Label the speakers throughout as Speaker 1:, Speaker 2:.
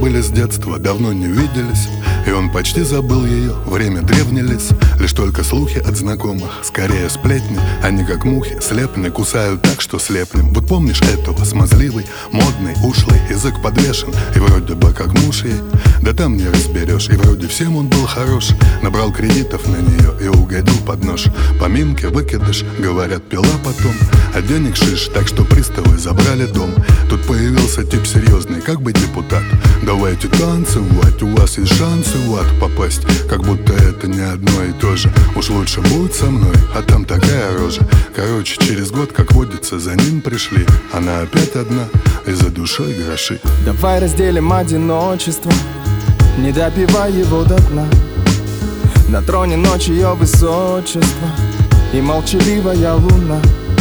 Speaker 1: были с детства, давно не виделись, и он почти забыл ее, время древний лес. Лишь только слухи от знакомых, скорее сплетни. Они как мухи, слепни, кусают так, что слепнем. Вот помнишь этого, смазливый, модный, ушлый, язык подвешен, и вроде бы как муж ей. Да там не разберешь, и вроде всем он был хорош. Набрал кредитов на нее и угодил под нож. Поминки, выкидыш, говорят, пила потом, а денег шиш, так что приставы забрали дом. Тут появился тип серьезный, как бы депутат. Давайте танцевать, у вас есть шансы в ад попасть. Как будто это не одно и то же. Уж лучше будь со мной, а там такая рожа. Короче, через год, как водится, за ним пришли. Она опять одна, и за душой гроши.
Speaker 2: Давай разделим одиночество, не допивай его до дна. На троне ночи ее высочество и молчаливая луна.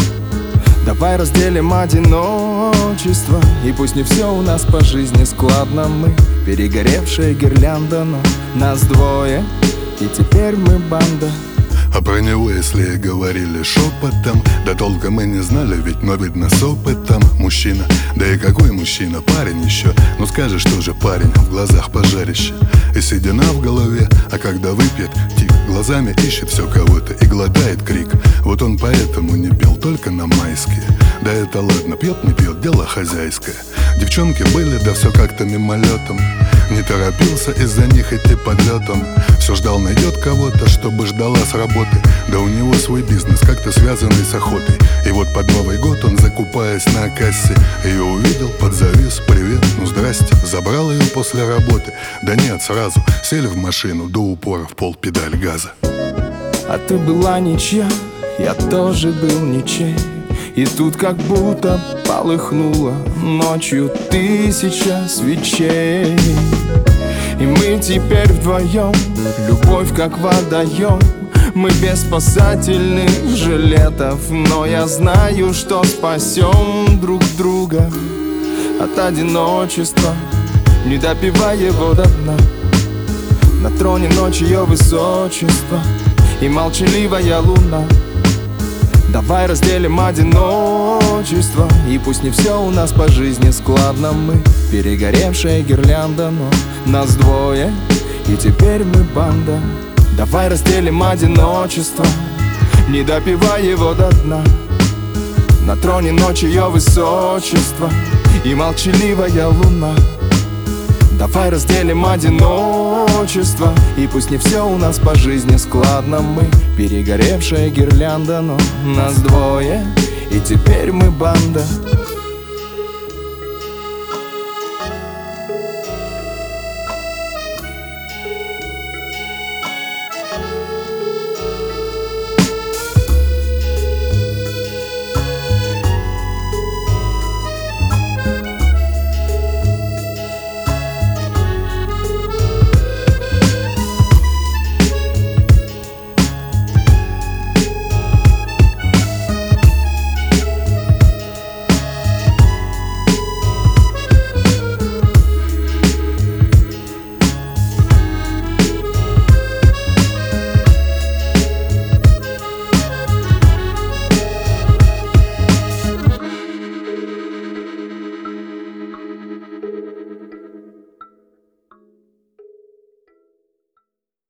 Speaker 2: Давай разделим одиночество, и пусть не все у нас по жизни складно. Мы перегоревшая гирлянда, но нас двое, и теперь мы банда.
Speaker 1: А про него, если и говорили шепотом, да толком мы не знали, ведь, но видно с опытом. Мужчина, да и какой мужчина, парень еще. Ну скажешь, тоже парень, в глазах пожарище и седина в голове. А когда выпьет, тик, глазами ищет все кого-то и глотает крик. Вот он поэтому не пил только на майские. Да это ладно, пьет, не пьет, дело хозяйское. Девчонки были, да все как-то мимолетом. Не торопился из-за них идти подлетом. Все ждал, найдет кого-то, чтобы ждала с работы. Да у него свой бизнес, как-то связанный с охотой. И вот под Новый год он, закупаясь на кассе, ее увидел, подзавис, привет, ну здрасте. Забрал ее после работы, да нет, сразу сели в машину, до упора в пол педаль газа.
Speaker 2: А ты была ничья, я тоже был ничей. И тут как будто полыхнуло ночью 1000 свечей. И мы теперь вдвоем, любовь как водоем. Мы без спасательных жилетов, но я знаю, что спасем друг друга от одиночества, не допивая его до дна. На троне ночи ее высочество и молчаливая луна. Давай разделим одиночество, и пусть не все у нас по жизни складно. Мы перегоревшая гирлянда, но нас двое, и теперь мы банда. Давай разделим одиночество, не допивай его до дна. На троне ночи ее высочество и молчаливая луна. Давай разделим одиночество, и пусть не все у нас по жизни складно. Мы перегоревшая гирлянда, но нас двое, и теперь мы банда.